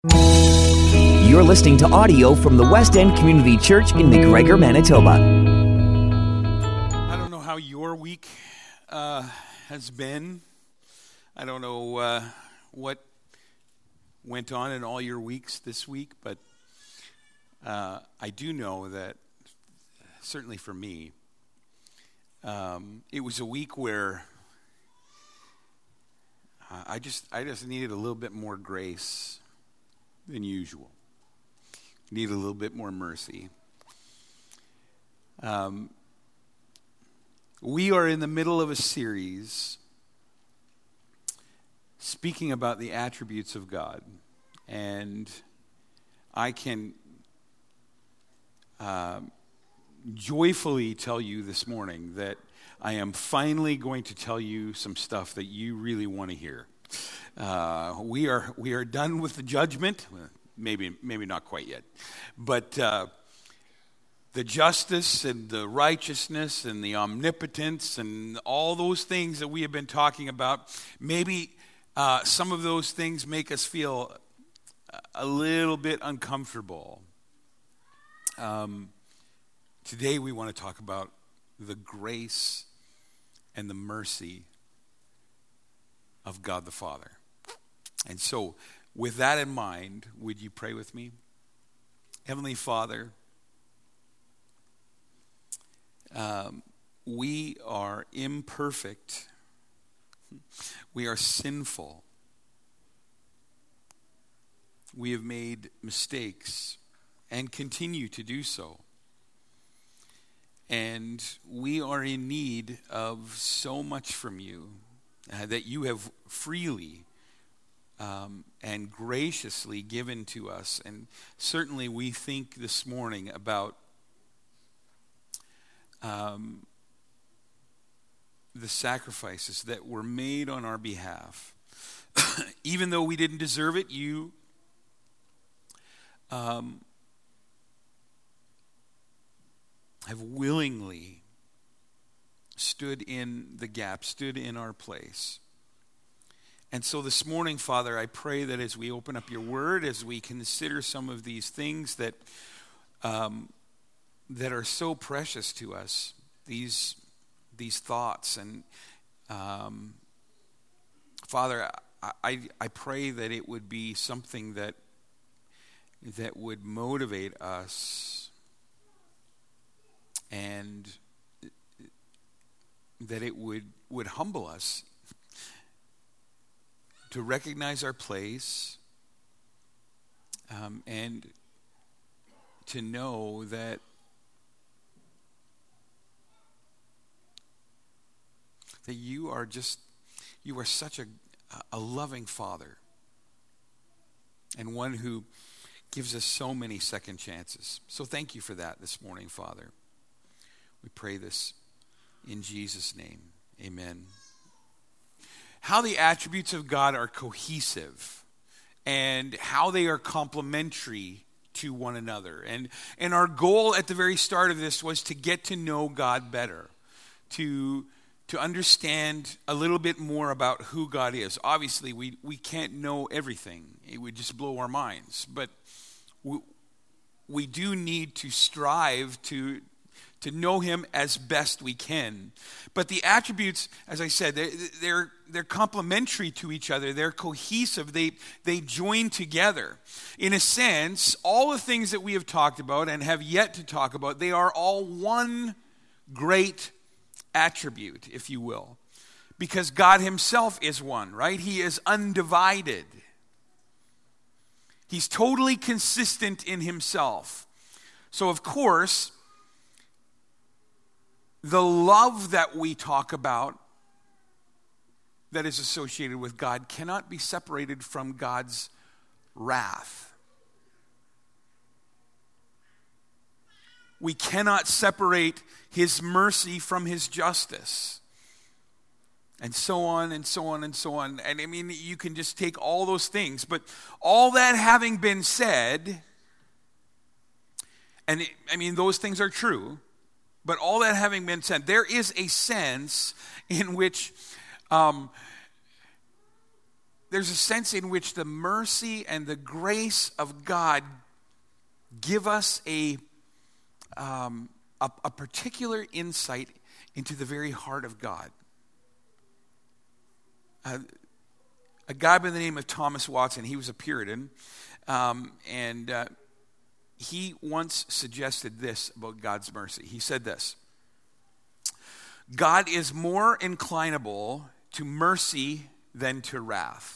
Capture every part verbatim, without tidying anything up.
You're listening to audio from the West End Community Church in McGregor, Manitoba. I don't know how your week uh, has been. I don't know uh, what went on in all your weeks this week, but uh, I do know that, certainly for me, um, it was a week where I just I just needed a little bit more grace than usual. Need a little bit more mercy. Um, we are in the middle of a series speaking about the attributes of God, and I can uh, joyfully tell you this morning that I am finally going to tell you some stuff that you really want to hear. Uh, we are we are done with the judgment. Maybe maybe not quite yet, but uh, the justice and the righteousness and the omnipotence and all those things that we have been talking about, maybe uh, some of those things make us feel a little bit uncomfortable. Um, today we want to talk about the grace and the mercy of God the Father. And so, with that in mind, would you pray with me? Heavenly Father, um, we are imperfect. We are sinful. We have made mistakes and continue to do so. And we are in need of so much from you uh, that you have freely Um, and graciously given to us. And certainly we think this morning about um, the sacrifices that were made on our behalf. Even though we didn't deserve it, you um, have willingly stood in the gap, stood in our place. And so this morning, Father, I pray that as we open up your word, as we consider some of these things that um, that are so precious to us, these these thoughts, and um, Father, I, I I pray that it would be something that that would motivate us, and that it would would humble us to recognize our place, um, and to know that that you are just, you are such a, a loving Father, and one who gives us so many second chances. So thank you for that this morning, Father. We pray this in Jesus' name. Amen. How the attributes of God are cohesive and how they are complementary to one another. And and our goal at the very start of this was to get to know God better, to to understand a little bit more about who God is. Obviously, we, we can't know everything. It would just blow our minds. But we, we do need to strive to to know him as best we can. But the attributes, as I said, they're, they're, they're complementary to each other. They're cohesive. They, they join together. In a sense, all the things that we have talked about and have yet to talk about, they are all one great attribute, if you will. Because God himself is one, right? He is undivided. He's totally consistent in himself. So, of course, the love that we talk about that is associated with God cannot be separated from God's wrath. We cannot separate his mercy from his justice. And so on and so on and so on. And I mean, you can just take all those things. But all that having been said, and it, I mean, those things are true. But all that having been said, there is a sense in which um, there's a sense in which the mercy and the grace of God give us a, um, a, a particular insight into the very heart of God. Uh, a guy by the name of Thomas Watson, he was a Puritan, um, and uh, he once suggested this about God's mercy. He said this: God is more inclinable to mercy than to wrath.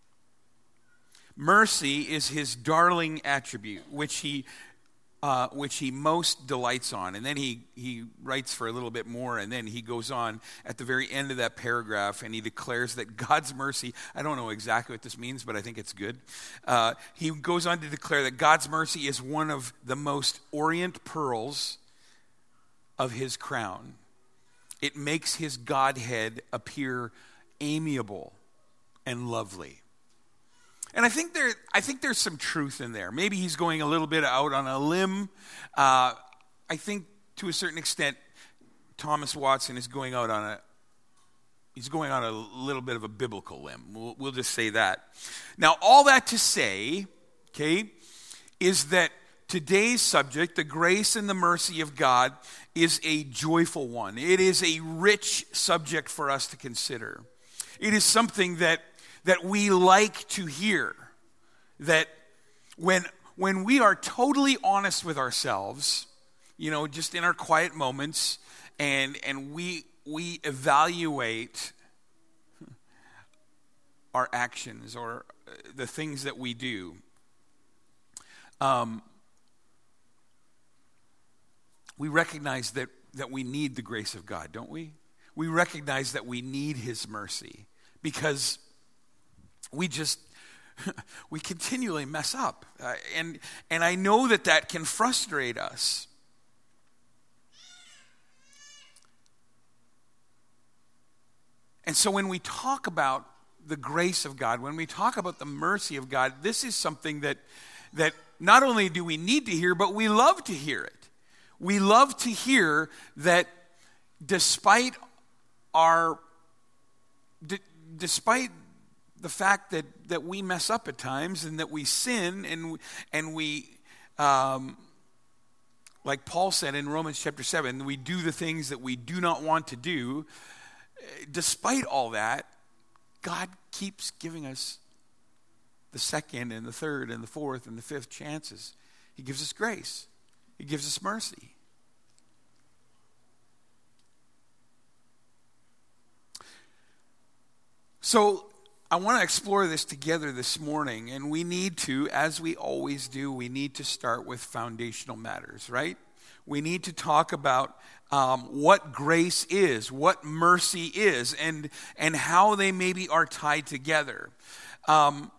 Mercy is his darling attribute, which he uh, which he most delights on. And then he, he writes for a little bit more, and then he goes on at the very end of that paragraph, and he declares that God's mercy, I don't know exactly what this means, but I think it's good. Uh, he goes on to declare that God's mercy is one of the most orient pearls of his crown. It makes his Godhead appear amiable and lovely. And I think there, I think there's some truth in there. Maybe he's going a little bit out on a limb. Uh, I think to a certain extent, Thomas Watson is going out on a, he's going on a little bit of a biblical limb. We'll, we'll just say that. Now, all that to say, okay, is that today's subject, the grace and the mercy of God, is a joyful one. It is a rich subject for us to consider. It is something that that we like to hear, that when when we are totally honest with ourselves, you know, just in our quiet moments, and and we we evaluate our actions or the things that we do, um, we recognize that that we need the grace of God, don't we? We recognize that we need his mercy, because we just, we continually mess up. Uh, and, and I know that that can frustrate us. And so when we talk about the grace of God, when we talk about the mercy of God, this is something that, that not only do we need to hear, but we love to hear it. We love to hear that despite our, d- despite the fact that, that we mess up at times and that we sin and and we, um, like Paul said in Romans chapter seven, we do the things that we do not want to do. Despite all that, God keeps giving us the second and the third and the fourth and the fifth chances. He gives us grace. He gives us mercy. So I want to explore this together this morning, and we need to, as we always do, we need to start with foundational matters, right? We need to talk about um, what grace is, what mercy is, and and how they maybe are tied together. Um,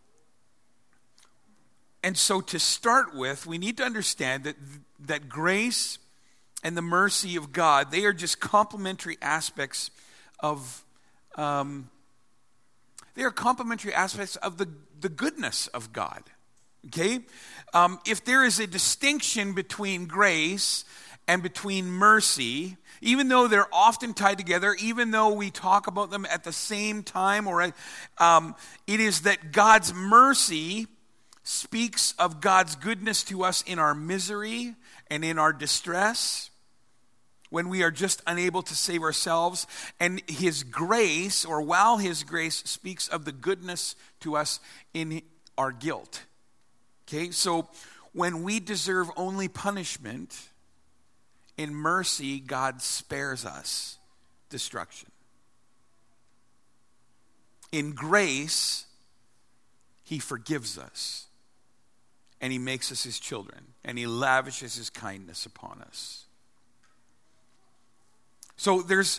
and so to start with, we need to understand that that grace and the mercy of God, they are just complementary aspects of um They are complementary aspects of the, the goodness of God, okay? Um, if there is a distinction between grace and between mercy, even though they're often tied together, even though we talk about them at the same time, or um, it is that God's mercy speaks of God's goodness to us in our misery and in our distress, when we are just unable to save ourselves, and his grace, or while his grace speaks of the goodness to us in our guilt. Okay, so when we deserve only punishment, in mercy, God spares us destruction. In grace, he forgives us, and he makes us his children, and he lavishes his kindness upon us. So there's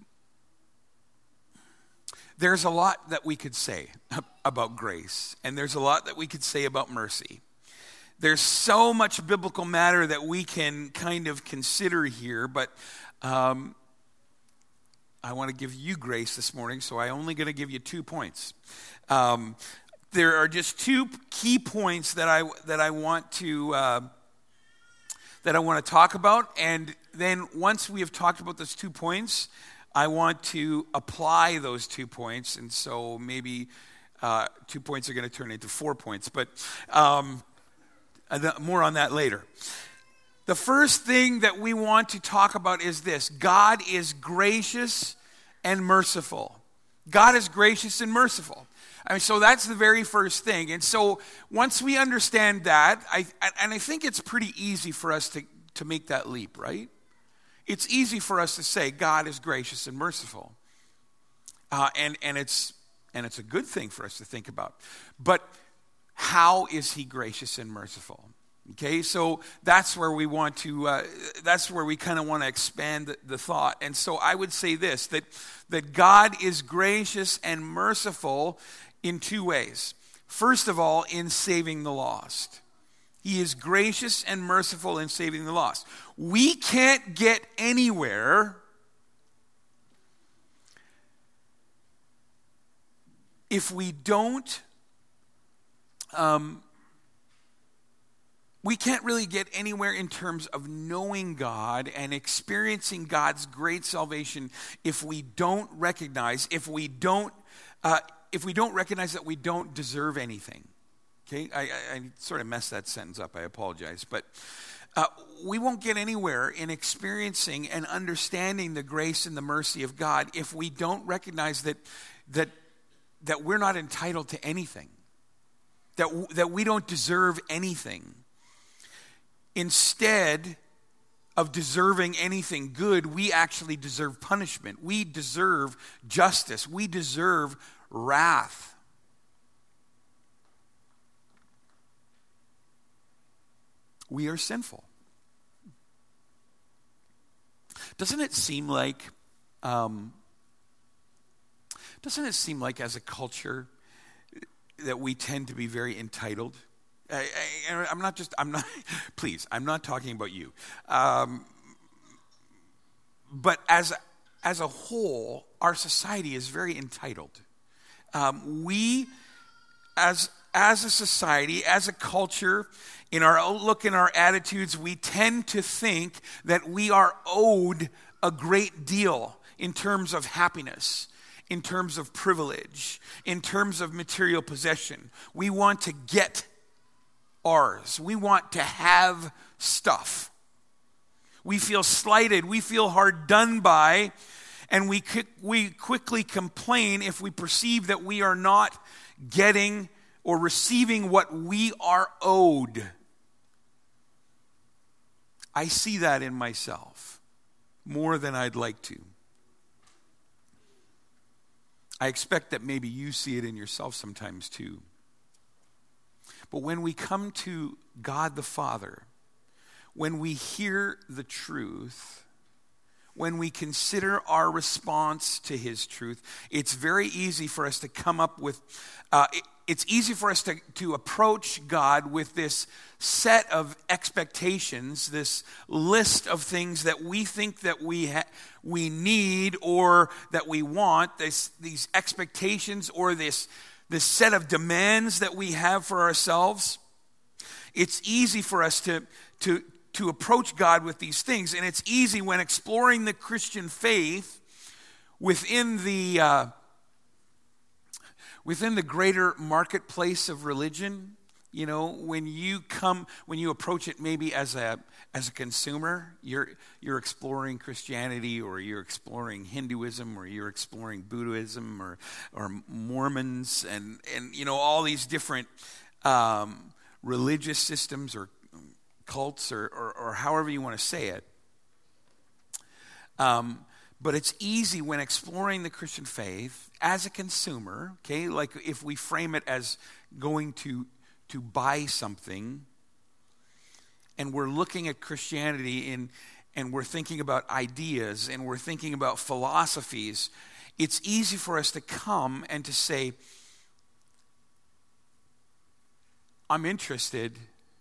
there's a lot that we could say about grace, and there's a lot that we could say about mercy. There's so much biblical matter that we can kind of consider here, but um, I want to give you grace this morning, so I'm only going to give you two points. Um, there are just two key points that I that I want to uh, that I want to talk about, and then once we have talked about those two points, I want to apply those two points. And so maybe Uh, two points are going to turn into four points, but um, more on that later. The first thing that we want to talk about is this: God is gracious and merciful. God is gracious and merciful. I mean, so that's the very first thing. And so once we understand that, I and I think it's pretty easy for us to, to make that leap, right? It's easy for us to say God is gracious and merciful. Uh, and, and it's and it's a good thing for us to think about. But how is he gracious and merciful? Okay, so that's where we want to, uh, that's where we kind of want to expand the, the thought. And so I would say this, that, that God is gracious and merciful in two ways. First of all, in saving the lost. He is gracious and merciful in saving the lost. We can't get anywhere if we don't um, we can't really get anywhere in terms of knowing God and experiencing God's great salvation if we don't recognize, if we don't, uh, if we don't recognize that we don't deserve anything. Okay, I, I, I sort of messed that sentence up. I apologize, but uh, we won't get anywhere in experiencing and understanding the grace and the mercy of God if we don't recognize that that that we're not entitled to anything, that that we don't deserve anything. Instead of deserving anything good, we actually deserve punishment. We deserve justice. We deserve wrath. We are sinful. Doesn't it seem like, um, doesn't it seem like as a culture that we tend to be very entitled? I, I, I'm not just, I'm not, please, I'm not talking about you. Um, but as, as a whole, our society is very entitled. Um, we, as, as a society, as a culture, in our outlook, in our attitudes, we tend to think that we are owed a great deal in terms of happiness, in terms of privilege, in terms of material possession. We want to get ours. We want to have stuff. We feel slighted. We feel hard done by. And we, we quickly complain if we perceive that we are not getting or receiving what we are owed. I see that in myself more than I'd like to. I expect that maybe you see it in yourself sometimes too. But when we come to God the Father, when we hear the truth, when we consider our response to his truth, it's very easy for us to come up with, uh, it, it's easy for us to, to approach God with this set of expectations, this list of things that we think that we ha- we need or that we want, this, these expectations or this this set of demands that we have for ourselves. It's easy for us to, to, to approach God with these things, and it's easy when exploring the Christian faith within the uh, within the greater marketplace of religion. You know, when you come, when you approach it maybe as a as a consumer, you're you're exploring Christianity, or you're exploring Hinduism, or you're exploring Buddhism, or or Mormons, and and you know all these different um, religious systems or cults, or, or or however you want to say it. Um, but it's easy when exploring the Christian faith as a consumer. Okay, like if we frame it as going to to buy something, and we're looking at Christianity in, and we're thinking about ideas, and we're thinking about philosophies, it's easy for us to come and to say, I'm interested,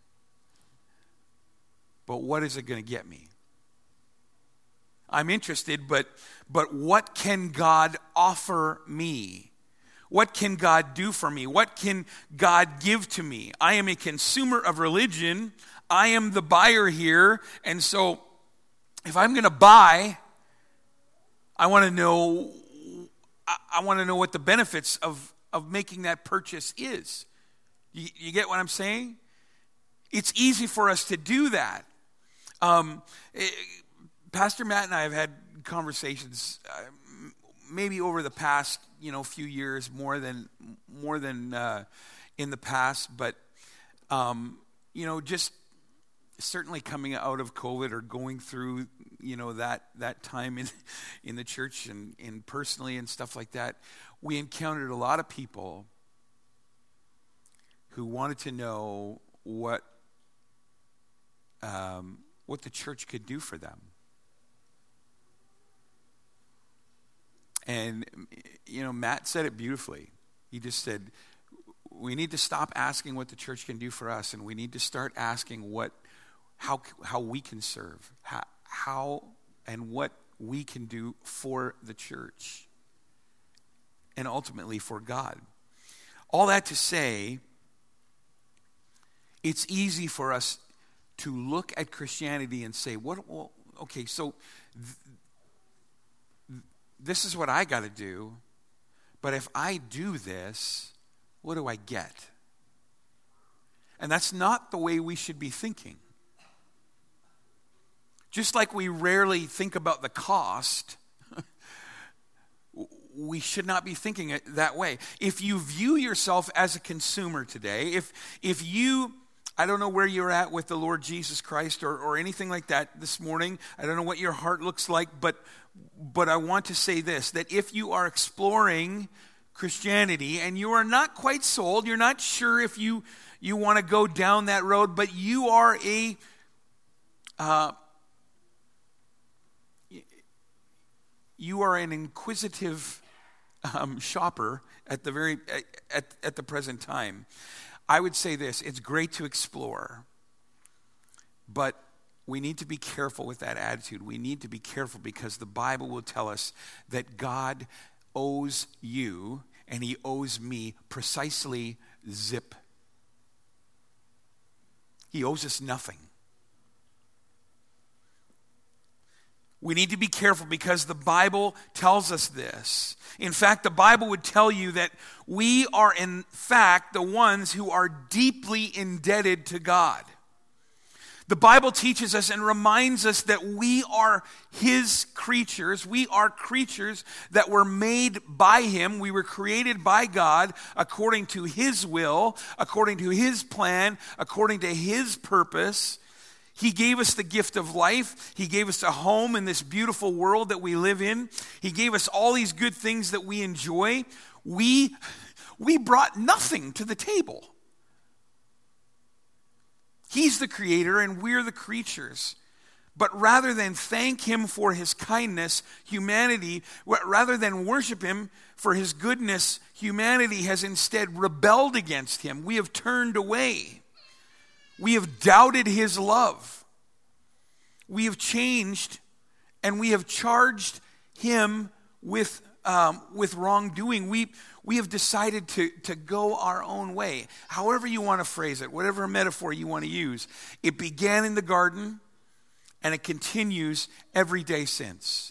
but what is it going to get me? I'm interested, but but what can God offer me? What can God do for me? What can God give to me? I am a consumer of religion. I am the buyer here. And so if I'm going to buy, I want to know I want to know what the benefits of, of making that purchase is. You, you get what I'm saying? It's easy for us to do that. Um, it, Pastor Matt and I have had conversations uh, maybe over the past, you know, few years, more than more than uh, in the past, but um, you know, just certainly coming out of COVID or going through, you know, that that time in in the church and, and personally and stuff like that, we encountered a lot of people who wanted to know what um, what the church could do for them. And, you know, Matt said it beautifully. He just said, we need to stop asking what the church can do for us, and we need to start asking what, how, how we can serve, how, how and what we can do for the church, and ultimately for God. All that to say, it's easy for us to look at Christianity and say, "What? Well, okay, so th- th- this is what I got to do, but if I do this, what do I get?" And that's not the way we should be thinking. Just like we rarely think about the cost, we should not be thinking it that way. If you view yourself as a consumer today, if if you, I don't know where you're at with the Lord Jesus Christ or, or anything like that this morning. I don't know what your heart looks like, but but I want to say this, that if you are exploring Christianity and you are not quite sold, you're not sure if you, you want to go down that road, but you are a uh, you are an inquisitive um, shopper at the very at, at the present time, I would say this: it's great to explore, but we need to be careful with that attitude. We need to be careful because the Bible will tell us that God owes you and he owes me precisely zip. He owes us nothing. We need to be careful because the Bible tells us this. In fact, the Bible would tell you that we are in fact the ones who are deeply indebted to God. The Bible teaches us and reminds us that we are his creatures. We are creatures that were made by him. We were created by God according to his will, according to his plan, according to his purpose. He gave us the gift of life. He gave us a home in this beautiful world that we live in. He gave us all these good things that we enjoy. We, we brought nothing to the table. He's the creator and we're the creatures. But rather than thank him for his kindness, humanity, rather than worship him for his goodness, humanity has instead rebelled against him. We have turned away. We have doubted his love. We have changed and we have charged him with um, with wrongdoing. We we have decided to, to go our own way. However you want to phrase it, whatever metaphor you want to use. It began in the garden and it continues every day since.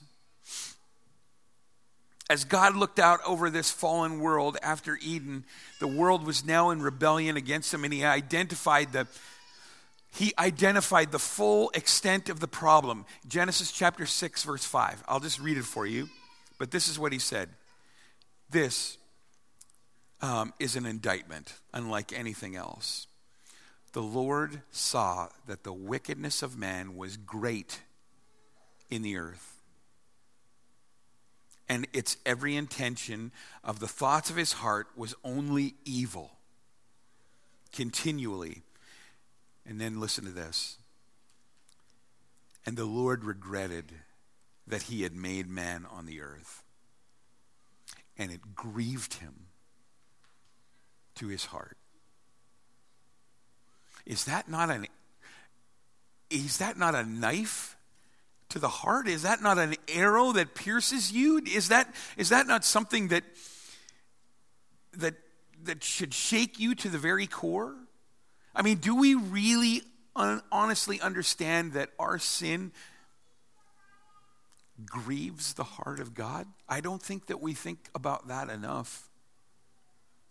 As God looked out over this fallen world after Eden, the world was now in rebellion against him, and he identified the He identified the full extent of the problem. Genesis chapter six, verse five. I'll just read it for you. But this is what he said. This um, is an indictment, unlike anything else. The Lord saw that the wickedness of man was great in the earth, and its every intention of the thoughts of his heart was only evil, continually. And then listen to this. And the Lord regretted that he had made man on the earth, and it grieved him to his heart. Is that not an is that not a knife to the heart? Is that not an arrow that pierces you? Is that is that not something that that that should shake you to the very core? I mean, do we really un- honestly understand that our sin grieves the heart of God? I don't think that we think about that enough.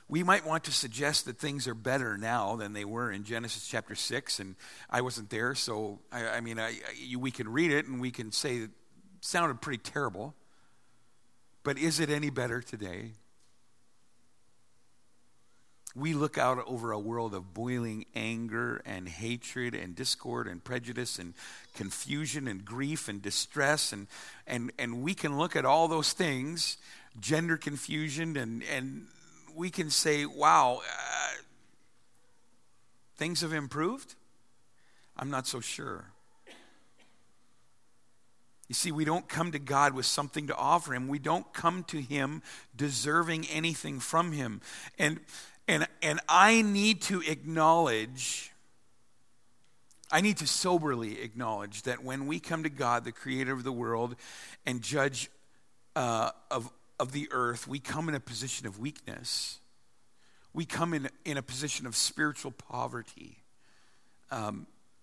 we might want to suggest that things are better now than they were in Genesis chapter six, and I wasn't there, so I, I mean, I, I, we can read it and we can say it sounded pretty terrible, but is it any better today? We look out over a world of boiling anger and hatred and discord and prejudice and confusion and grief and distress, and and and we can look at all those things, gender confusion, and and we can say, wow, uh, things have improved? I'm not so sure. You see, we don't come to God with something to offer him. We don't come to him deserving anything from him. And And and I need to acknowledge, I need to soberly acknowledge that when we come to God, the creator of the world and judge uh, of, of the earth, we come in a position of weakness. We come in, in a position of spiritual poverty. Um,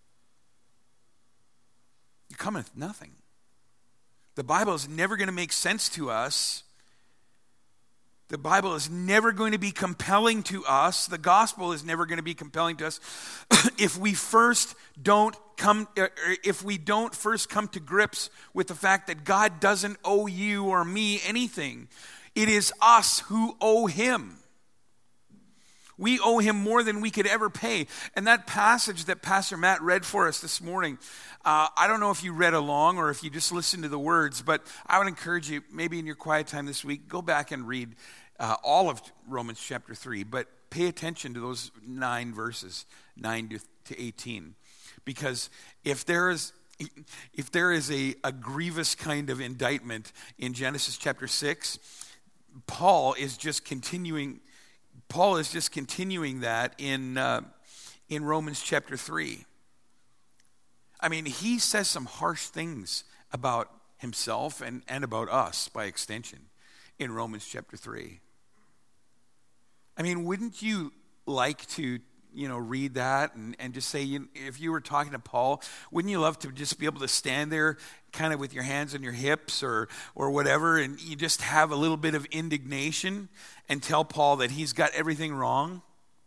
you come with nothing. The Bible is never going to make sense to us. The Bible is never going to be compelling to us. The gospel is never going to be compelling to us if we first don't come, if we don't first come to grips with the fact that God doesn't owe you or me anything. It is us who owe him. We owe him more than we could ever pay. And that passage that Pastor Matt read for us this morning, uh, I don't know if you read along or if you just listened to the words, but I would encourage you, maybe in your quiet time this week, go back and read uh, all of Romans chapter three, but pay attention to those nine verses, nine to eighteen. Because if there is if there is a, a grievous kind of indictment in Genesis chapter six, Paul is just continuing Paul is just continuing that in uh, in Romans chapter three. I mean, he says some harsh things about himself and, and about us by extension in Romans chapter three. I mean, wouldn't you like to, you know, read that and, and just say, you, if you were talking to Paul, wouldn't you love to just be able to stand there kind of with your hands on your hips or or whatever, and you just have a little bit of indignation and tell Paul that he's got everything wrong?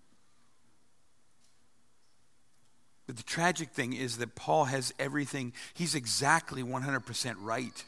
But the tragic thing is that Paul has everything. He's exactly one hundred percent right.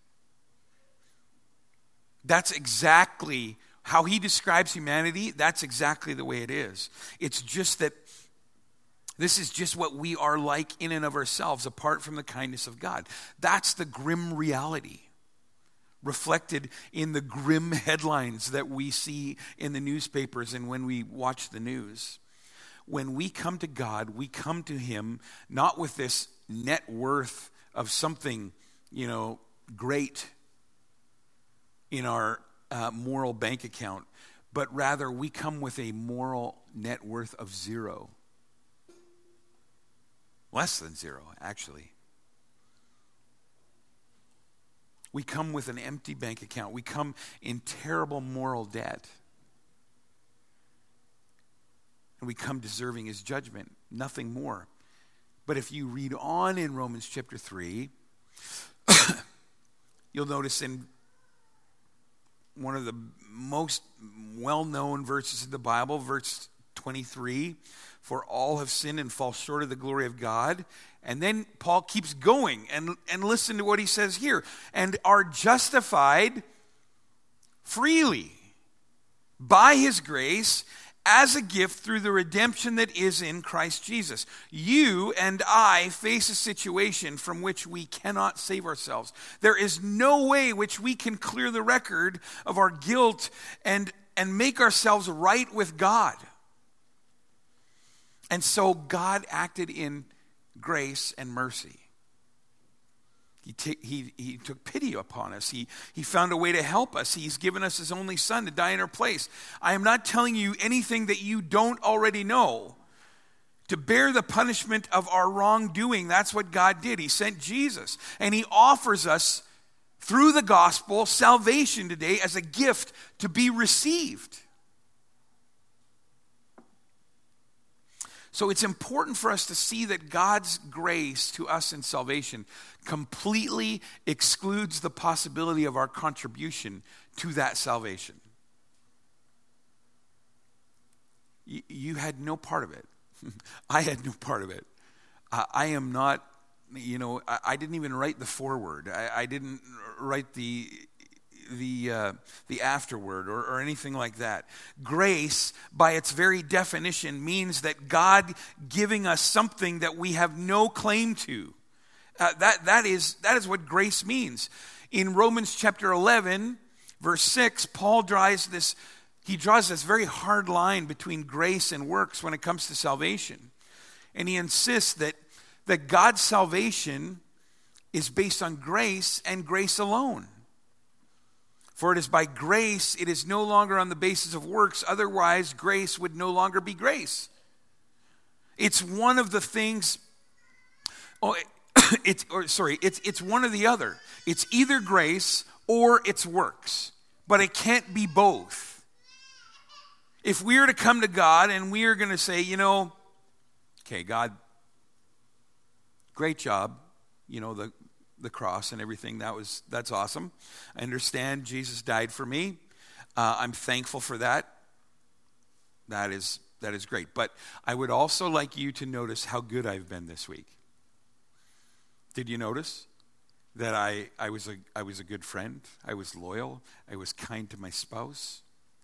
That's exactly how he describes humanity. That's exactly the way it is. It's just that this is just what we are like in and of ourselves, apart from the kindness of God. That's the grim reality reflected in the grim headlines that we see in the newspapers and when we watch the news. When we come to God, we come to him not with this net worth of something, you know, great in our uh, moral bank account, but rather we come with a moral net worth of zero. Less than zero, actually. We come with an empty bank account. We come in terrible moral debt. And we come deserving his judgment, nothing more. But if you read on in Romans chapter three, you'll notice in one of the most well-known verses in the Bible, verse twenty-three, for all have sinned and fall short of the glory of God. And then Paul keeps going, and, and listen to what he says here. And are justified freely by his grace as a gift through the redemption that is in Christ Jesus. You and I face a situation from which we cannot save ourselves. There is no way which we can clear the record of our guilt and, and make ourselves right with God. And so God acted in grace and mercy. He, t- he, he took pity upon us. He, he found a way to help us. He's given us his only son to die in our place. I am not telling you anything that you don't already know. To bear the punishment of our wrongdoing, that's what God did. He sent Jesus. And he offers us, through the gospel, salvation today as a gift to be received. So it's important for us to see that God's grace to us in salvation completely excludes the possibility of our contribution to that salvation. you, you had no part of it. I had no part of it. Uh, I am not, you know, I, I didn't even write the foreword. I, I didn't write the the uh, the afterword or, or anything like that. Grace, by its very definition, means that God giving us something that we have no claim to. Uh, that that is that is what grace means. In Romans chapter eleven, verse six, Paul draws this he draws this very hard line between grace and works when it comes to salvation. And he insists that that God's salvation is based on grace and grace alone. For it is by grace, it is no longer on the basis of works, otherwise grace would no longer be grace. It's one of the things, oh, it's or sorry, it's it's one or the other. It's either grace or it's works, but it can't be both. If we are to come to God and we are going to say, you know, okay, God, great job, you know, the the cross and everything, that was that's awesome. I understand Jesus died for me. Uh, I'm thankful for that. That is that is great. But I would also like you to notice how good I've been this week. Did you notice that I, I was a I was a good friend? I was loyal. I was kind to my spouse.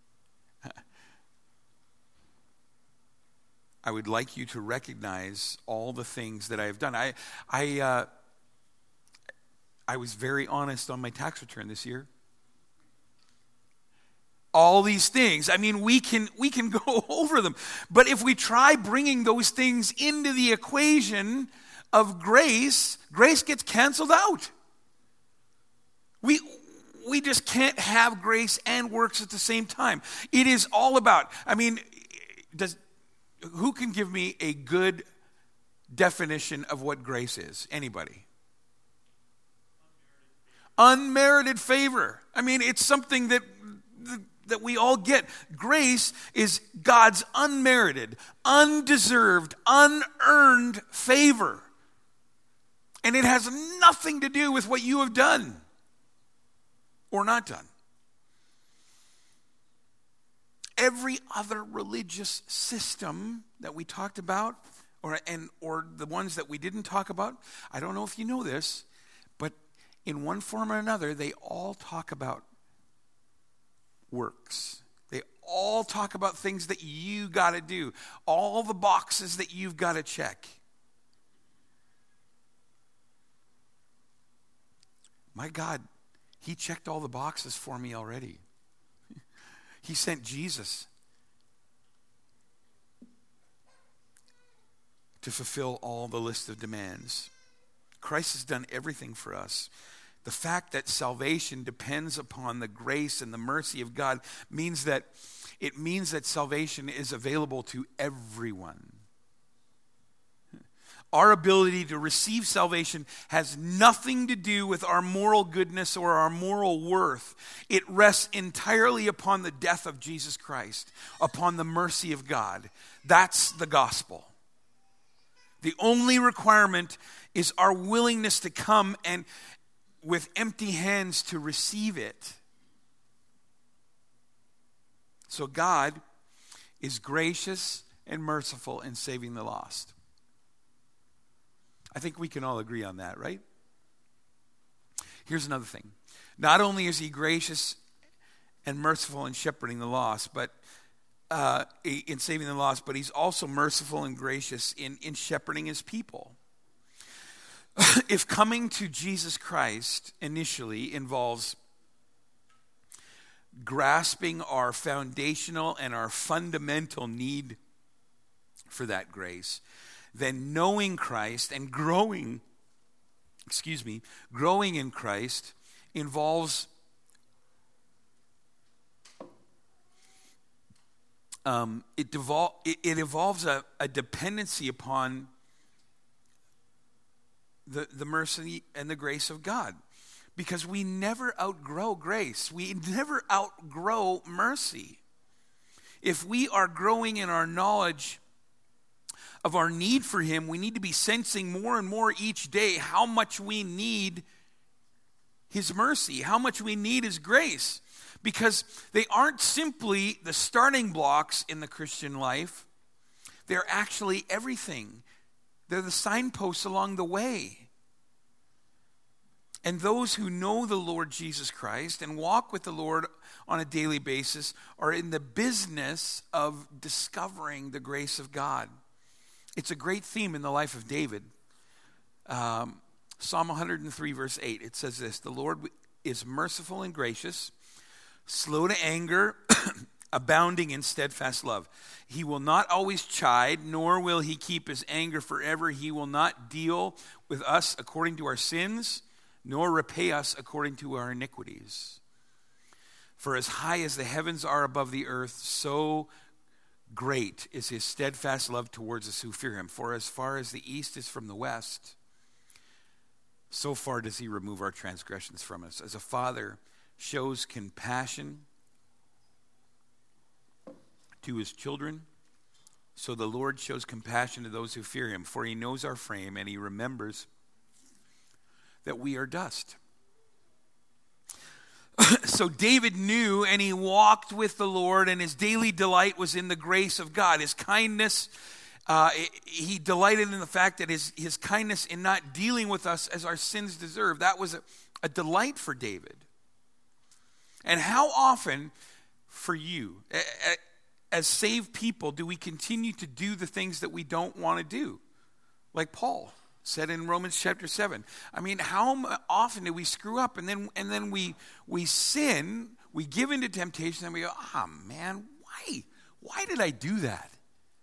I would like you to recognize all the things that I have done. I I uh, I was very honest on my tax return this year. All these things, I mean, we can we can go over them. But if we try bringing those things into the equation of grace, grace gets canceled out. We we just can't have grace and works at the same time. It is all about, I mean, does who can give me a good definition of what grace is? Anybody? Unmerited favor. I mean, it's something that that we all get. Grace is God's unmerited, undeserved, unearned favor. And it has nothing to do with what you have done or not done. Every other religious system that we talked about, or and or the ones that we didn't talk about, I don't know if you know this, but in one form or another, they all talk about works. They all talk about things that you got to do, all the boxes that you've got to check. My God, He checked all the boxes for me already. He sent Jesus to fulfill all the list of demands. Christ has done everything for us. The fact that salvation depends upon the grace and the mercy of God means that it means that salvation is available to everyone. Our ability to receive salvation has nothing to do with our moral goodness or our moral worth. It rests entirely upon the death of Jesus Christ, upon the mercy of God. That's the gospel. The only requirement is our willingness to come and with empty hands to receive it. So God is gracious and merciful in saving the lost. I think we can all agree on that, right? Here's another thing. Not only is He gracious and merciful in shepherding the lost, but uh, in saving the lost, but He's also merciful and gracious in, in shepherding His people. If coming to Jesus Christ initially involves grasping our foundational and our fundamental need for that grace, then knowing Christ and growing, excuse me, growing in Christ involves um, it, devol- it, it involves a, a dependency upon the, the mercy and the grace of God. Because we never outgrow grace. We never outgrow mercy. If we are growing in our knowledge of our need for Him, we need to be sensing more and more each day how much we need His mercy, how much we need His grace. because they aren't simply the starting blocks in the Christian life. They're actually everything. They're the signposts along the way. And those who know the Lord Jesus Christ and walk with the Lord on a daily basis are in the business of discovering the grace of God. It's a great theme in the life of David. Um, Psalm one hundred three, verse eight, it says this: the Lord is merciful and gracious, slow to anger, abounding in steadfast love. He will not always chide, nor will he keep his anger forever. He will not deal with us according to our sins, nor repay us according to our iniquities. For as high as the heavens are above the earth, so great is his steadfast love towards us who fear him. For as far as the east is from the west, so far does he remove our transgressions from us. As a father shows compassion to his children, so the Lord shows compassion to those who fear him. For he knows our frame, and he remembers that we are dust. So David knew, and he walked with the Lord, and his daily delight was in the grace of God. His kindness, uh, he delighted in the fact that his, his kindness in not dealing with us as our sins deserve. That was a, a delight for David. And how often for you, as saved people, do we continue to do the things that we don't want to do? Like Paul said in Romans chapter seven. I mean, how often do we screw up and then and then we we sin, we give into temptation, and we go, ah, oh, man, why? Why did I do that?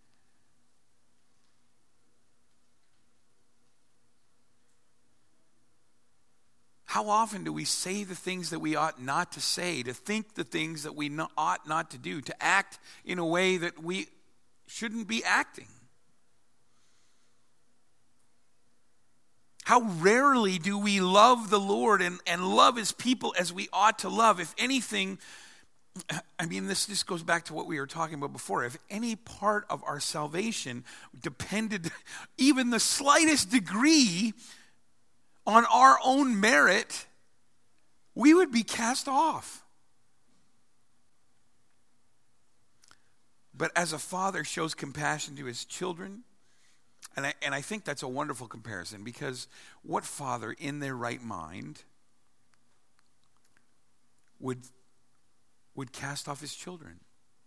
How often do we say the things that we ought not to say, to think the things that we not, ought not to do, to act in a way that we shouldn't be acting? How rarely do we love the Lord and, and love his people as we ought to love? If anything, I mean, this just goes back to what we were talking about before. If any part of our salvation depended even the slightest degree on our own merit, we would be cast off. But as a father shows compassion to his children, And I, and I think that's a wonderful comparison, because what father in their right mind would, would cast off his children?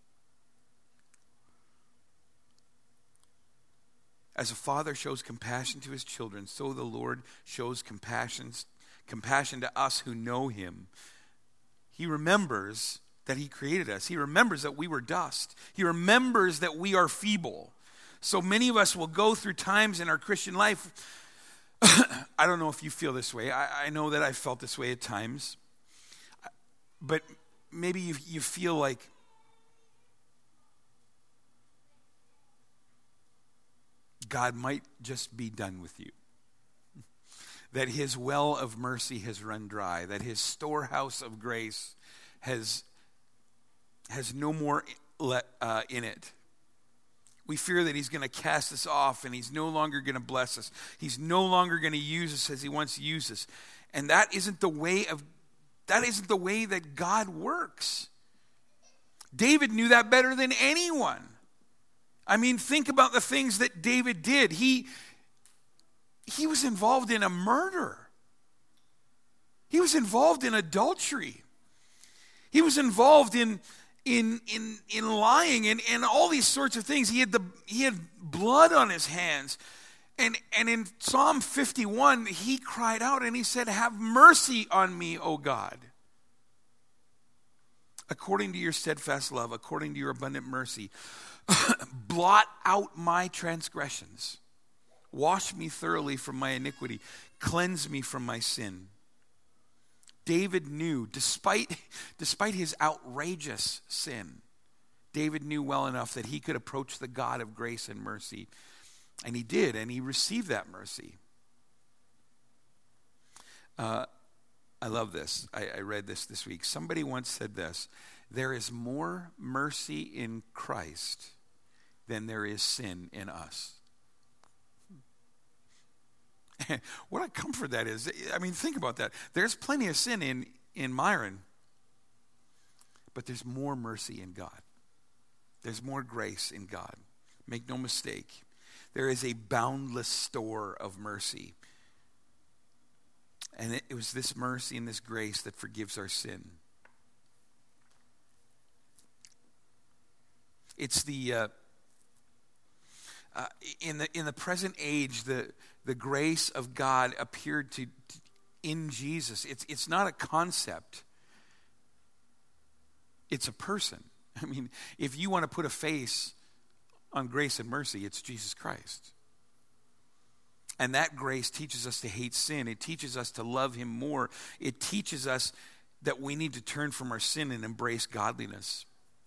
As a father shows compassion to his children, so the Lord shows compassion, compassion to us who know him. He remembers that he created us. He remembers that we were dust. He remembers that we are feeble. So many of us will go through times in our Christian life. I don't know if you feel this way. I, I know that I felt this way at times. But maybe you, you feel like God might just be done with you. That his well of mercy has run dry. That his storehouse of grace has, has no more let, uh, in it. We fear that he's going to cast us off, and he's no longer going to bless us. He's no longer going to use us as he wants to use us. And that isn't the way of that isn't the way that God works. David knew that better than anyone. I mean, think about the things that David did. He he was involved in a murder. He was involved in adultery. He was involved in In in in lying and, and all these sorts of things. He had the he had blood on his hands. And and in Psalm fifty-one, he cried out and he said, "Have mercy on me, O God. According to your steadfast love, according to your abundant mercy, blot out my transgressions. Wash me thoroughly from my iniquity. Cleanse me from my sin." David knew, despite, despite his outrageous sin, David knew well enough that he could approach the God of grace and mercy. And he did, and he received that mercy. Uh, I love this. I, I read this this week. Somebody once said this: there is more mercy in Christ than there is sin in us. What a comfort that is. I mean, think about that. There's plenty of sin in, in Myron. But there's more mercy in God. There's more grace in God. Make no mistake. There is a boundless store of mercy. And it, it was this mercy and this grace that forgives our sin. It's the uh, uh, in the in the present age, the the grace of God appeared to, to in Jesus. It's it's not a concept. It's a person. I mean, if you want to put a face on grace and mercy, it's Jesus Christ. And that grace teaches us to hate sin. It teaches us to love him more. It teaches us that we need to turn from our sin and embrace godliness.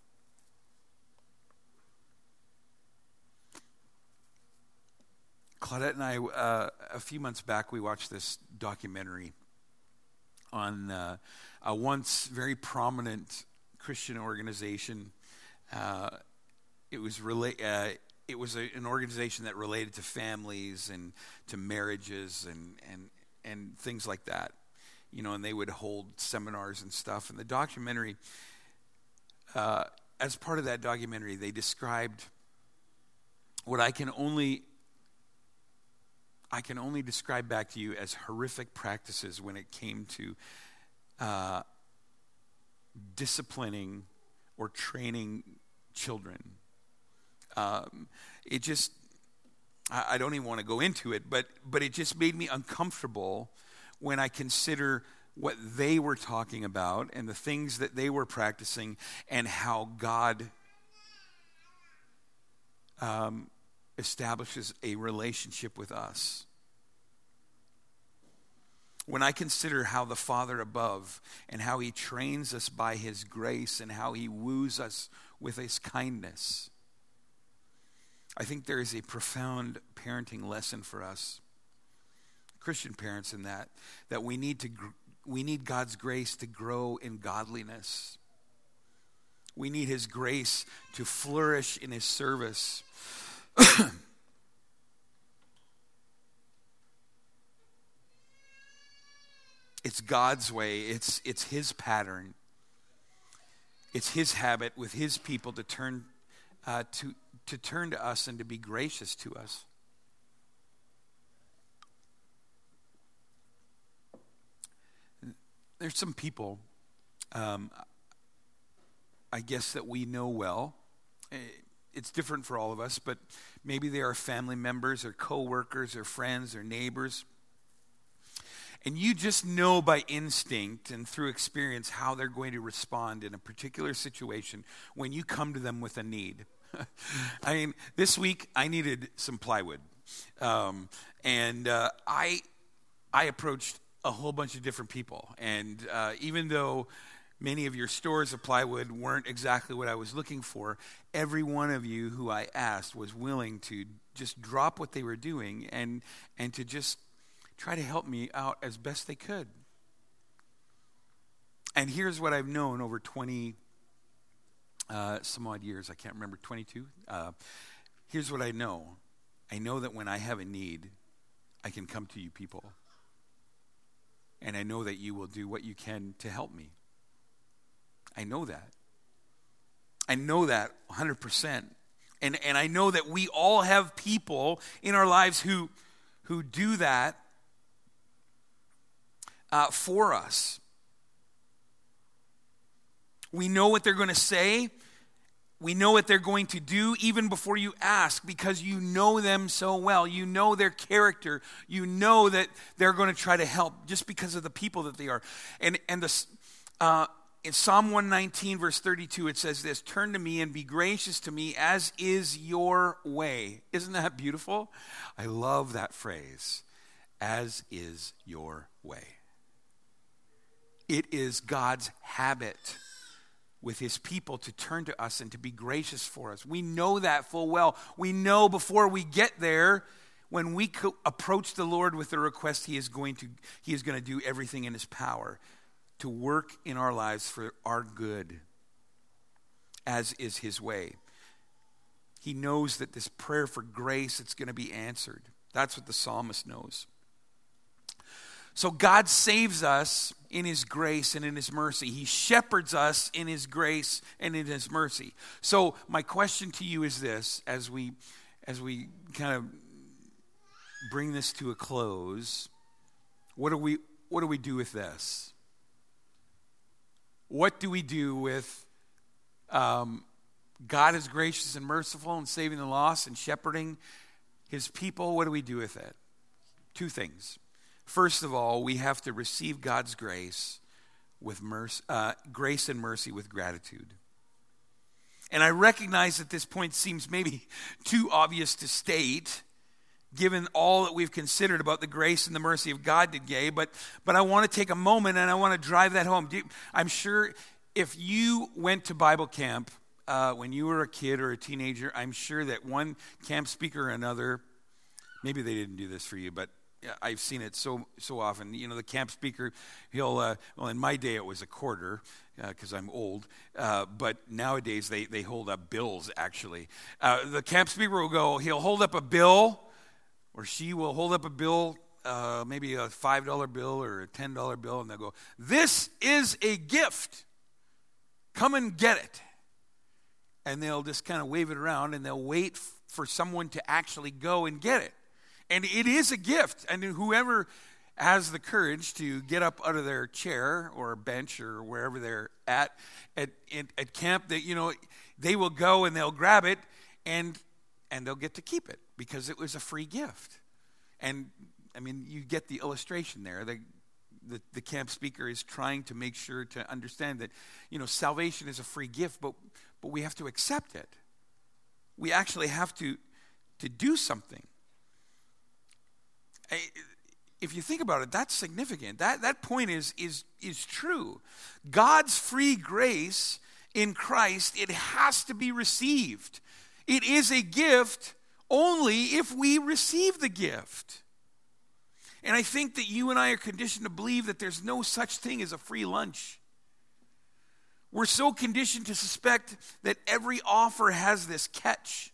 Claudette and I, uh, a few months back, we watched this documentary on uh, a once very prominent Christian organization. Uh, it was rela- uh, it was a, an organization that related to families and to marriages and, and and things like that. You know, and they would hold seminars and stuff. And the documentary, uh, as part of that documentary, they described what I can only I can only describe back to you as horrific practices when it came to uh, disciplining or training children. Um, it just, I, I don't even want to go into it, but but it just made me uncomfortable when I consider what they were talking about and the things that they were practicing and how God um, establishes a relationship with us. When I consider how the Father above and how he trains us by his grace and how he woos us with his kindness, I think there is a profound parenting lesson for us, Christian parents, in that, that we need to we need God's grace to grow in godliness. We need his grace to flourish in his service. It's God's way. It's it's his pattern. It's his habit with his people to turn uh, to to turn to us and to be gracious to us. There's some people, um, I guess, that we know well. It's different for all of us, but maybe they are family members or co-workers or friends or neighbors. And you just know by instinct and through experience how they're going to respond in a particular situation when you come to them with a need. I mean, this week I needed some plywood. Um, and uh, I I approached a whole bunch of different people. And uh, even though many of your stores of plywood weren't exactly what I was looking for, every one of you who I asked was willing to just drop what they were doing and and to just try to help me out as best they could. And here's what I've known over twenty uh, some odd years. I can't remember, twenty-two. Uh, here's what I know. I know that when I have a need, I can come to you people. And I know that you will do what you can to help me. I know that. I know that one hundred percent. And and I know that we all have people in our lives who who do that uh, for us. We know what they're going to say. We know what they're going to do even before you ask, because you know them so well. You know their character. You know that they're going to try to help just because of the people that they are. And and the uh, in Psalm one nineteen, verse thirty-two, it says this: "Turn to me and be gracious to me, as is your way." Isn't that beautiful? I love that phrase. As is your way. It is God's habit with his people to turn to us and to be gracious for us. We know that full well. We know before we get there, when we co- approach the Lord with a request, he is going to he is going to do everything in his power to work in our lives for our good, as is his way. He knows that this prayer for grace, it's going to be answered. That's what the psalmist knows. So God saves us in his grace and in his mercy. He shepherds us in his grace and in his mercy. So my question to you is this, as we as we kind of bring this to a close, what do we what do we do with this? What do we do with um, God is gracious and merciful and saving the lost and shepherding his people? What do we do with it? Two things. First of all, we have to receive God's grace with mercy, uh, grace and mercy with gratitude. And I recognize that this point seems maybe too obvious to state, given all that we've considered about the grace and the mercy of God today, but but I want to take a moment and I want to drive that home. I'm sure if you went to Bible camp uh, when you were a kid or a teenager, I'm sure that one camp speaker or another, maybe they didn't do this for you, but I've seen it so so often. You know, the camp speaker, he'll, uh, well, in my day it was a quarter, because uh, I'm old, uh, but nowadays they, they hold up bills, actually. Uh, the camp speaker will go, he'll hold up a bill, or she will hold up a bill, uh, maybe a five dollar bill or a ten dollar bill, and they'll go, "This is a gift. Come and get it." And they'll just kind of wave it around, and they'll wait f- for someone to actually go and get it. And it is a gift. And whoever has the courage to get up out of their chair or bench or wherever they're at at, at, at camp, that, you know, they will go and they'll grab it, and and they'll get to keep it because it was a free gift. And I mean, you get the illustration there. The, the the camp speaker is trying to make sure to understand that, you know, salvation is a free gift, but but we have to accept it. We actually have to to do something. I, If you think about it, that's significant. That that point is is is true. God's free grace in Christ, it has to be received. It is a gift only if we receive the gift. And I think that you and I are conditioned to believe that there's no such thing as a free lunch. We're so conditioned to suspect that every offer has this catch.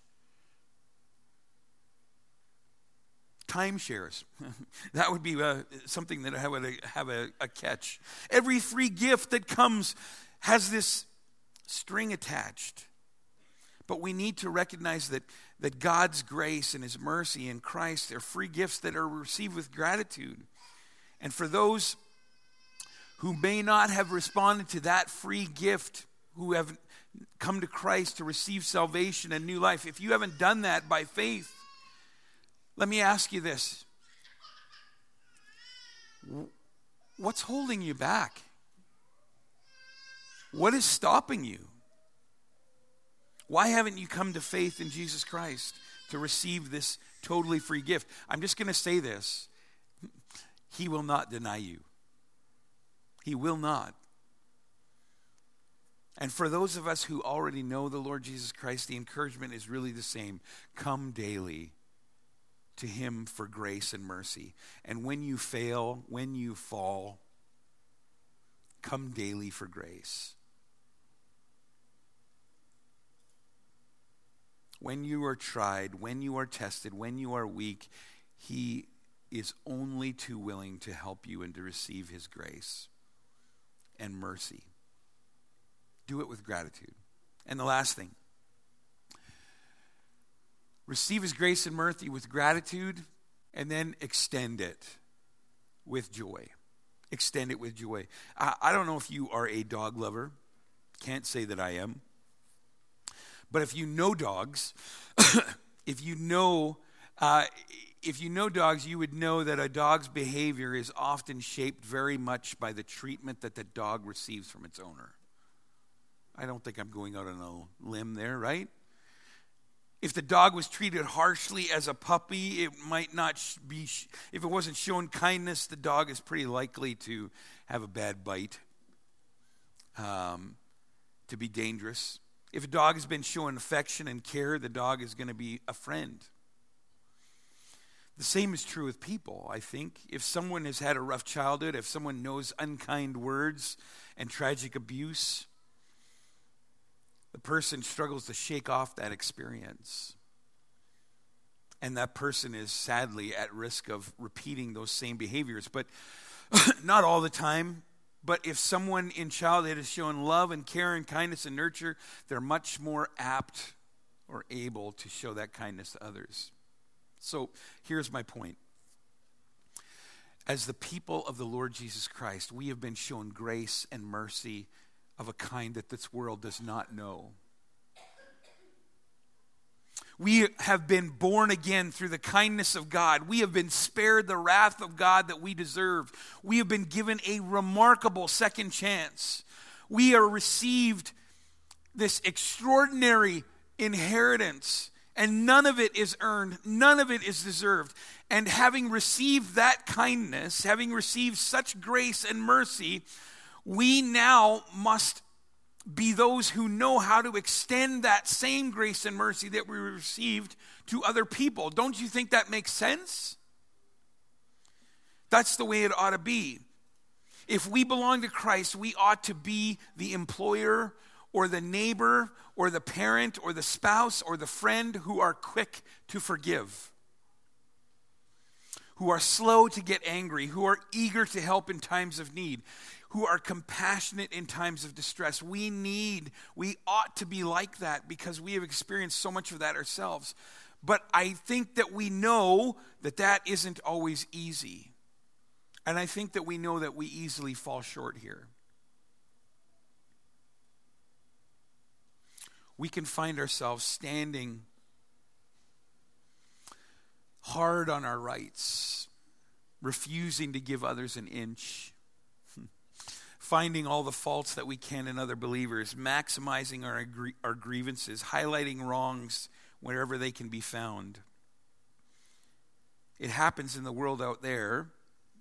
Timeshares. That would be uh, something that would have a, a catch. Every free gift that comes has this string attached. But we need to recognize that, that God's grace and his mercy in Christ are free gifts that are received with gratitude. And for those who may not have responded to that free gift, who have come to Christ to receive salvation and new life, if you haven't done that by faith, let me ask you this. What's holding you back? What is stopping you? Why haven't you come to faith in Jesus Christ to receive this totally free gift? I'm just going to say this. He will not deny you. He will not. And for those of us who already know the Lord Jesus Christ, the encouragement is really the same. Come daily to him for grace and mercy. And when you fail, when you fall, come daily for grace. When you are tried, when you are tested, when you are weak, he is only too willing to help you and to receive his grace and mercy. Do it with gratitude. And the last thing, receive his grace and mercy with gratitude, and then extend it with joy. Extend it with joy. I, I don't know if you are a dog lover. Can't say that I am. But if you know dogs, if you know, uh, if you know dogs, you would know that a dog's behavior is often shaped very much by the treatment that the dog receives from its owner. I don't think I'm going out on a limb there, right? If the dog was treated harshly as a puppy, it might not be, if it wasn't shown kindness, the dog is pretty likely to have a bad bite, um, to be dangerous. If a dog has been shown affection and care, the dog is going to be a friend. The same is true with people, I think. If someone has had a rough childhood, if someone knows unkind words and tragic abuse, the person struggles to shake off that experience. And that person is sadly at risk of repeating those same behaviors. But Not all the time, but if someone in childhood has shown love and care and kindness and nurture, they're much more apt or able to show that kindness to others. So here's my point. As the people of the Lord Jesus Christ, we have been shown grace and mercy of a kind that this world does not know. We have been born again through the kindness of God. We have been spared the wrath of God that we deserved. We have been given a remarkable second chance. We are received this extraordinary inheritance, and none of it is earned, none of it is deserved. And having received that kindness, having received such grace and mercy, we now must be those who know how to extend that same grace and mercy that we received to other people. Don't you think that makes sense? That's the way it ought to be. If we belong to Christ, we ought to be the employer or the neighbor or the parent or the spouse or the friend who are quick to forgive, who are slow to get angry, who are eager to help in times of need, who are compassionate in times of distress. We need, we ought to be like that because we have experienced so much of that ourselves. But I think that we know that that isn't always easy. And I think that we know that we easily fall short here. We can find ourselves standing hard on our rights, refusing to give others an inch, finding all the faults that we can in other believers, maximizing our, our grievances, highlighting wrongs wherever they can be found. It happens in the world out there,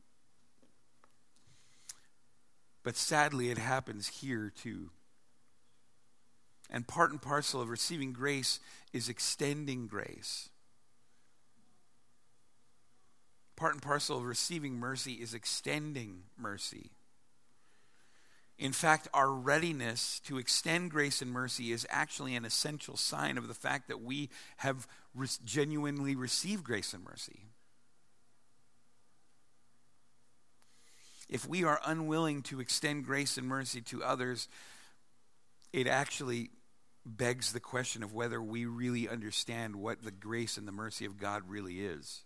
but sadly it happens here too. And part and parcel of receiving grace is extending grace. Part and parcel of receiving mercy is extending mercy. In fact, our readiness to extend grace and mercy is actually an essential sign of the fact that we have re- genuinely received grace and mercy. If we are unwilling to extend grace and mercy to others, it actually begs the question of whether we really understand what the grace and the mercy of God really is.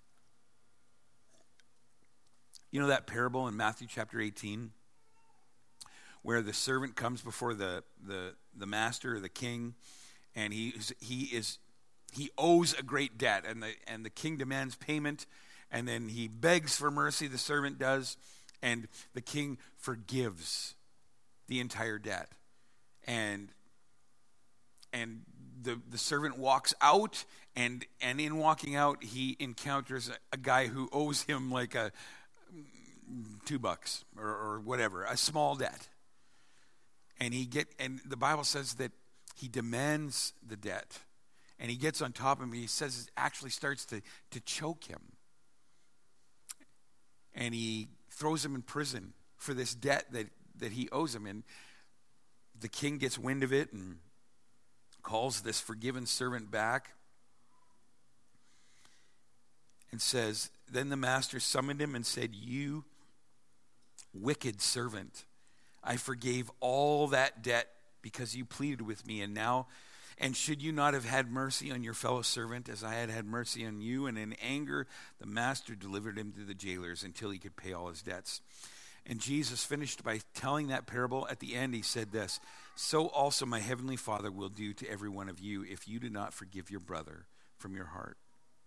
You know that parable in Matthew chapter eighteen? Where the servant comes before the, the, the master or the king, and he is, he is he owes a great debt, and the and the king demands payment, and then he begs for mercy, the servant does, and the king forgives the entire debt. And and the, the servant walks out, and and in walking out, he encounters a, a guy who owes him like a two bucks or, or whatever, a small debt. And he get and the Bible says that he demands the debt, and he gets on top of him. And he says it actually starts to, to choke him, and he throws him in prison for this debt that, that he owes him. And the king gets wind of it and calls this forgiven servant back and says, then the master summoned him and said, "You wicked servant, I forgave all that debt because you pleaded with me, and now, and should you not have had mercy on your fellow servant as I had had mercy on you?" And in anger, the master delivered him to the jailers until he could pay all his debts. And Jesus finished by telling that parable. At the end, he said this, "So also my heavenly Father will do to every one of you if you do not forgive your brother from your heart."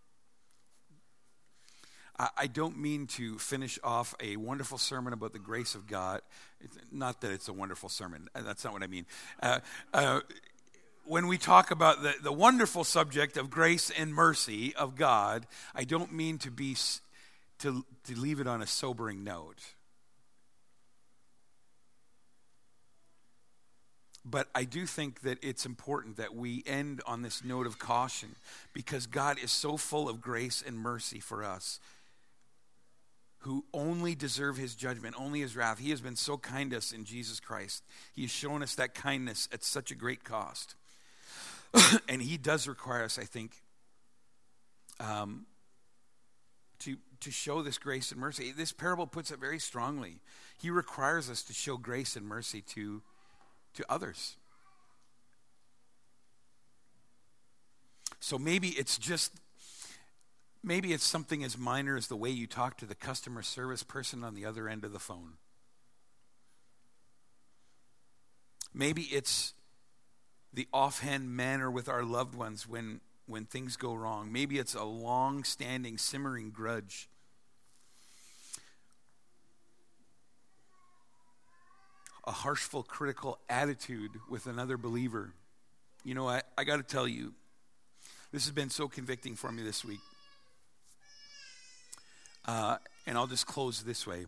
I don't mean to finish off a wonderful sermon about the grace of God. It's not that it's a wonderful sermon. That's not what I mean. Uh, uh, when we talk about the, the wonderful subject of grace and mercy of God, I don't mean to be to, to leave it on a sobering note. But I do think that it's important that we end on this note of caution, because God is so full of grace and mercy for us, who only deserve his judgment, only his wrath. He has been so kind to us in Jesus Christ. He has shown us that kindness at such a great cost. And he does require us, I think, um, to to show this grace and mercy. This parable puts it very strongly. He requires us to show grace and mercy to, to others. So maybe it's just, maybe it's something as minor as the way you talk to the customer service person on the other end of the phone. Maybe it's the offhand manner with our loved ones when, when things go wrong. Maybe it's a long-standing, simmering grudge. A harshful, critical attitude with another believer. You know, I, I got to tell you, this has been so convicting for me this week. Uh, and I'll just close this way.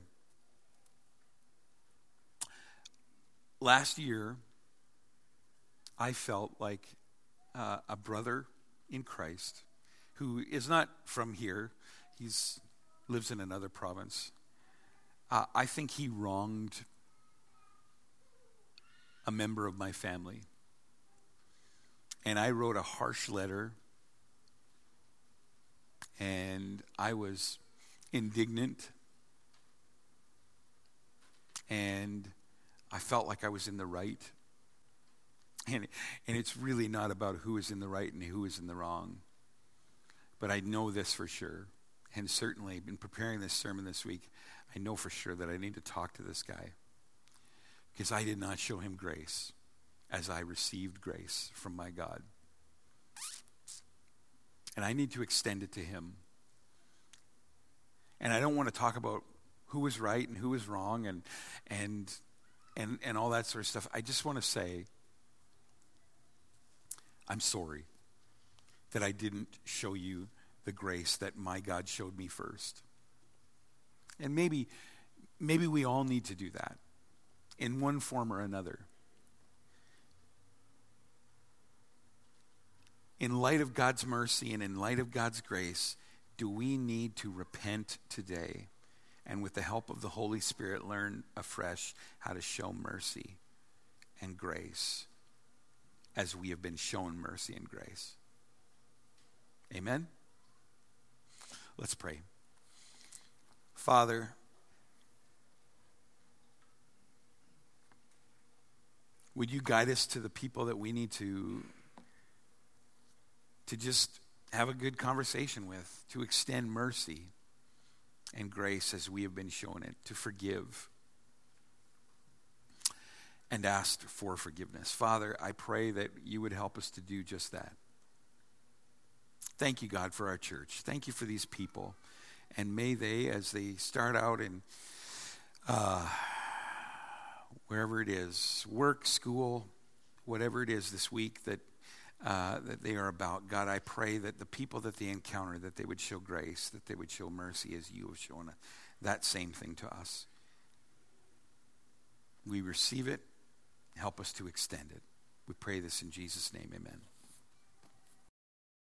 Last year, I felt like uh, a brother in Christ who is not from here. He's lives in another province. Uh, I think he wronged a member of my family. And I wrote a harsh letter. And I was indignant. And I felt like I was in the right. And, and it's really not about who is in the right and who is in the wrong. But I know this for sure. And certainly, in preparing this sermon this week, I know for sure that I need to talk to this guy. Because I did not show him grace as I received grace from my God. And I need to extend it to him. And I don't want to talk about who was right and who was wrong and and and and all that sort of stuff. I just want to say, I'm sorry that I didn't show you the grace that my God showed me first. And maybe maybe we all need to do that in one form or another. In light of God's mercy and in light of God's grace, do we need to repent today and with the help of the Holy Spirit learn afresh how to show mercy and grace as we have been shown mercy and grace? Amen? Let's pray. Father, would you guide us to the people that we need to to just have a good conversation with, to extend mercy and grace as we have been shown it, to forgive and ask for forgiveness. Father, I pray that you would help us to do just that. Thank you, God, for our church. Thank you for these people. And may they, as they start out in uh, wherever it is, work, school, whatever it is this week that Uh, that they are about. God, I pray that the people that they encounter, that they would show grace, that they would show mercy as you have shown that same thing to us. We receive it. Help us to extend it. We pray this in Jesus' name. Amen.